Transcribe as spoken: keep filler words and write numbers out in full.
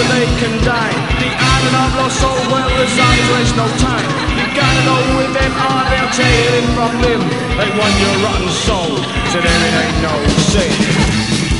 they can die. The island of lost soul, well, the zombies waste no time. You gotta go with them or they'll tear it from them. They want your rotten soul, so there it ain't no sin.